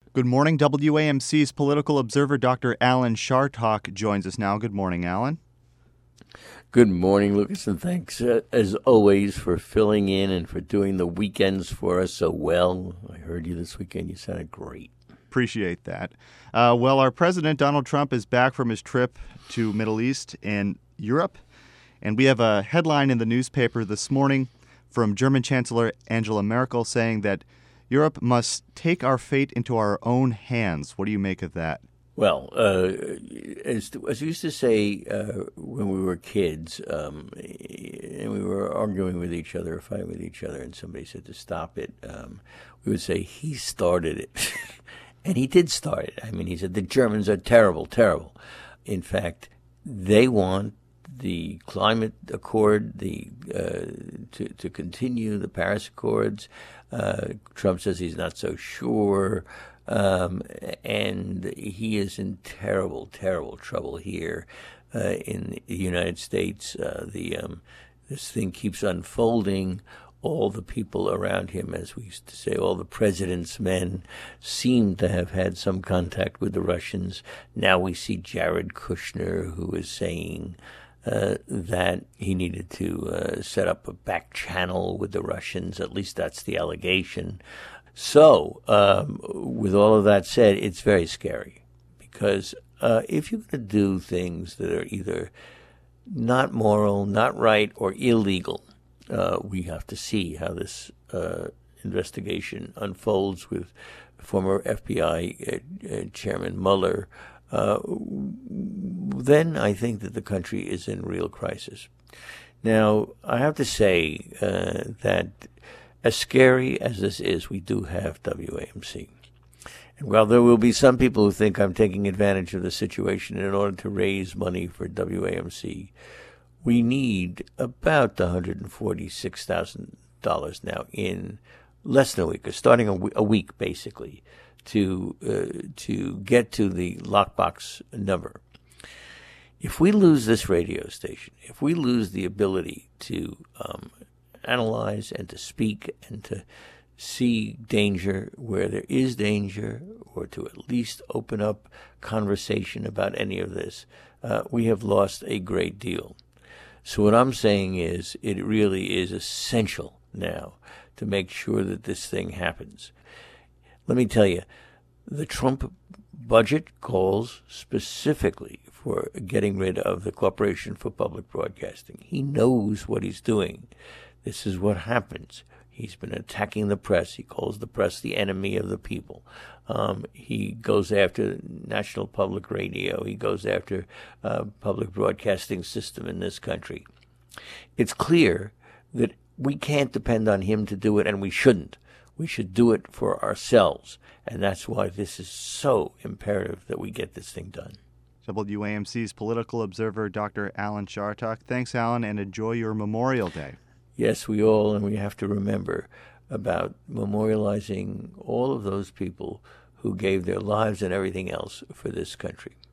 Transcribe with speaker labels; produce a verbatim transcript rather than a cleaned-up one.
Speaker 1: Good morning. W A M C's political observer, Doctor Alan Chartock, joins us now. Good morning, Alan.
Speaker 2: Good morning, Lucas, and thanks, uh, as always, for filling in and for doing the weekends for us so well. I heard you this weekend. You sounded great.
Speaker 1: Appreciate that. Uh, well, our president, Donald Trump, is back from his trip to Middle East and Europe, and we have a headline in the newspaper this morning from German Chancellor Angela Merkel saying that Europe must take our fate into our own hands. What do you make of that?
Speaker 2: Well, uh, as, as we used to say uh, when we were kids, um, and we were arguing with each other, or fighting with each other, and somebody said to stop it, um, we would say, he started it. And he did start it. I mean, he said, the Germans are terrible, terrible. In fact, they want the climate accord, the uh, to, to continue the Paris Accords. Uh, Trump says he's not so sure. Um, and he is in terrible, terrible trouble here uh, in the United States. Uh, the um, this thing keeps unfolding. All the people around him, as we used to say, all the president's men seem to have had some contact with the Russians. Now we see Jared Kushner, who is saying uh, that he needed to uh, set up a back channel with the Russians. At least that's the allegation. So, um, with all of that said, it's very scary because uh, if you're going to do things that are either not moral, not right, or illegal, uh, we have to see how this uh, investigation unfolds with former F B I uh, uh, Chairman Mueller. Uh, then I think that the country is in real crisis. Now, I have to say uh, that as scary as this is, we do have W A M C. And while there will be some people who think I'm taking advantage of the situation in order to raise money for W A M C, we need about one hundred forty-six thousand dollars now in less than a week, or starting a, w- a week basically, to uh, to get to the lockbox number. If we lose this radio station, if we lose the ability to um, analyze and to speak and to see danger where there is danger, or to at least open up conversation about any of this, uh, we have lost a great deal. So what I'm saying is it really is essential now to make sure that this thing happens. Let me tell you, the Trump budget calls specifically for getting rid of the Corporation for Public Broadcasting. He knows what he's doing. This is what happens. He's been attacking the press. He calls the press the enemy of the people. Um, he goes after National Public Radio. He goes after uh, public broadcasting system in this country. It's clear that we can't depend on him to do it, and we shouldn't. We should do it for ourselves, and that's why this is so imperative that we get this thing done.
Speaker 1: W A M C's political observer, Doctor Alan Chartock. Thanks, Alan, and enjoy your Memorial Day.
Speaker 2: Yes, we all, and we have to remember about memorializing all of those people who gave their lives and everything else for this country.